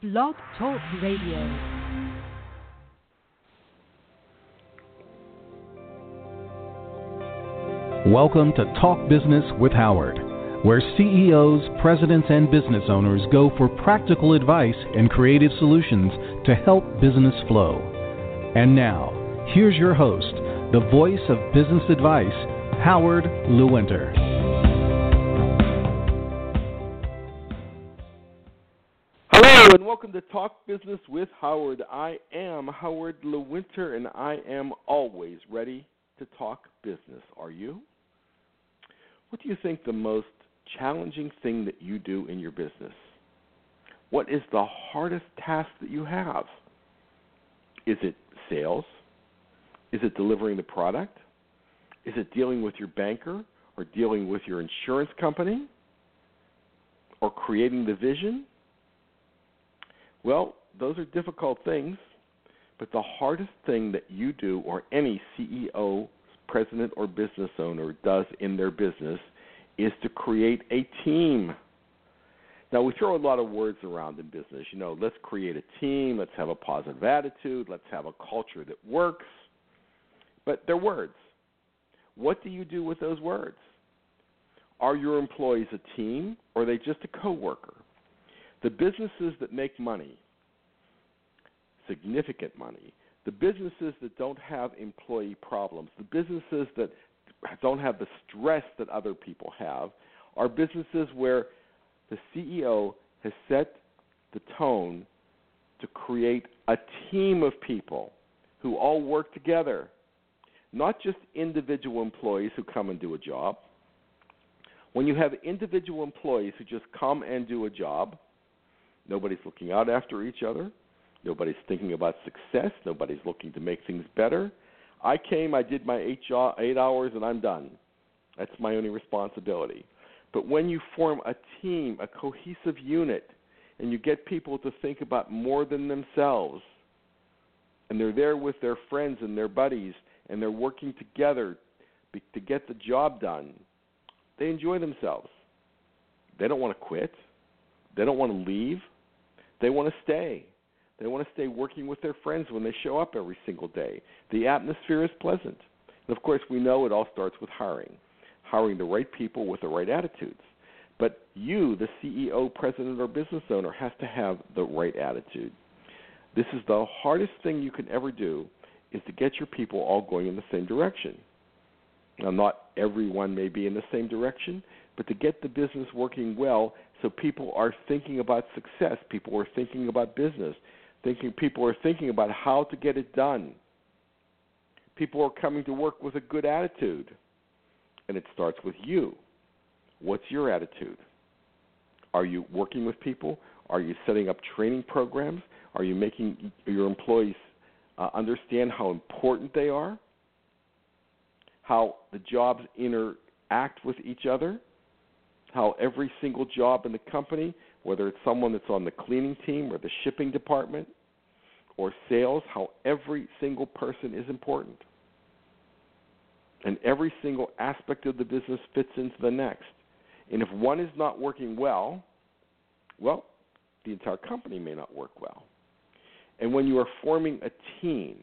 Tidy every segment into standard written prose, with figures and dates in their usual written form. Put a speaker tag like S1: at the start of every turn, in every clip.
S1: Blog Talk Radio.
S2: Welcome to Talk Business with Howard, where CEOs, presidents, and business owners go for practical advice and creative solutions to help business flow. And now, here's your host, the voice of business advice, Howard Lewinter.
S3: Hello, and welcome to Talk Business with Howard. I am Howard Lewinter, and I am always ready to talk business. Are you? What do you think the most challenging thing that you do in your business? What is the hardest task that you have? Is it sales? Is it delivering the product? Is it dealing with your banker or dealing with your insurance company or creating the vision? Well, those are difficult things, but the hardest thing that you do or any CEO, president, or business owner does in their business is to create a team. Now, we throw a lot of words around in business. You know, let's create a team, let's have a positive attitude, let's have a culture that works. But they're words. What do you do with those words? Are your employees a team, or are they just a coworker? The businesses that make money, significant money, the businesses that don't have employee problems, the businesses that don't have the stress that other people have, are businesses where the CEO has set the tone to create a team of people who all work together, not just individual employees who come and do a job. When you have individual employees who just come and do a job, nobody's looking out after each other. Nobody's thinking about success. Nobody's looking to make things better. I came, I did my 8 hours, and I'm done. That's my only responsibility. But when you form a team, a cohesive unit, and you get people to think about more than themselves, and they're there with their friends and their buddies, and they're working together to get the job done, they enjoy themselves. They don't want to quit. They don't want to leave. They want to stay. They want to stay working with their friends when they show up every single day. The atmosphere is pleasant. And, of course, we know it all starts with hiring the right people with the right attitudes. But you, the CEO, president, or business owner, has to have the right attitude. This is the hardest thing you can ever do, is to get your people all going in the same direction. Now, not everyone may be in the same direction, but to get the business working well so people are thinking about success, people are thinking about business, people are thinking about how to get it done. People are coming to work with a good attitude, and it starts with you. What's your attitude? Are you working with people? Are you setting up training programs? Are you making your employees understand how important they are? How the jobs interact with each other? How every single job in the company, whether it's someone that's on the cleaning team or the shipping department or sales, how every single person is important. And every single aspect of the business fits into the next. And if one is not working well, the entire company may not work well. And when you are forming a team,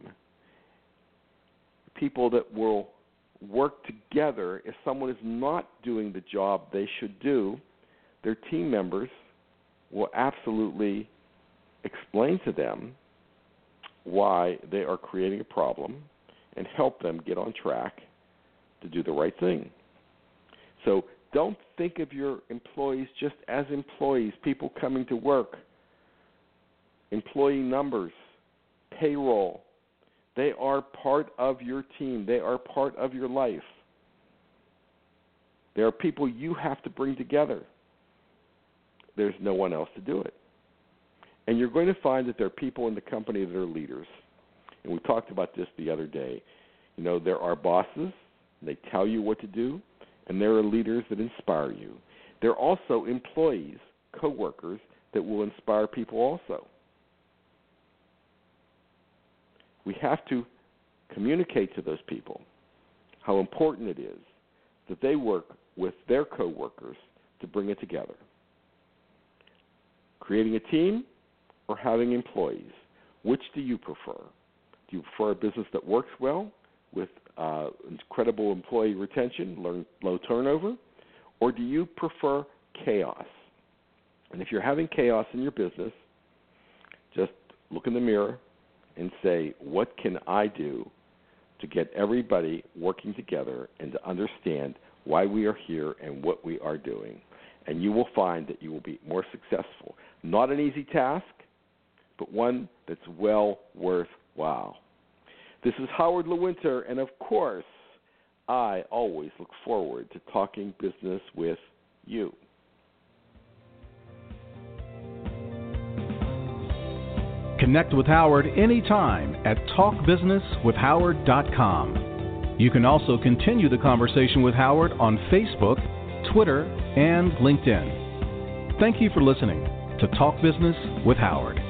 S3: people that will work together, if someone is not doing the job they should do, their team members will absolutely explain to them why they are creating a problem and help them get on track to do the right thing. So don't think of your employees just as employees, people coming to work, employee numbers, payroll. They are part of your team. They are part of your life. They are people you have to bring together. There's no one else to do it. And you're going to find that there are people in the company that are leaders. And we talked about this the other day. You know, there are bosses, they tell you what to do, and there are leaders that inspire you. There are also employees, coworkers, that will inspire people also. We have to communicate to those people how important it is that they work with their coworkers to bring it together. Creating a team, or having employees? Which do you prefer? Do you prefer a business that works well with incredible employee retention, low turnover? Or do you prefer chaos? And if you're having chaos in your business, just look in the mirror and say, what can I do to get everybody working together and to understand why we are here and what we are doing? And you will find that you will be more successful. Not an easy task, but one that's well worthwhile. This is Howard Lewinter, and of course, I always look forward to talking business with you.
S2: Connect with Howard anytime at talkbusinesswithhoward.com. You can also continue the conversation with Howard on Facebook, Twitter, and LinkedIn. Thank you for listening to Talk Business with Howard.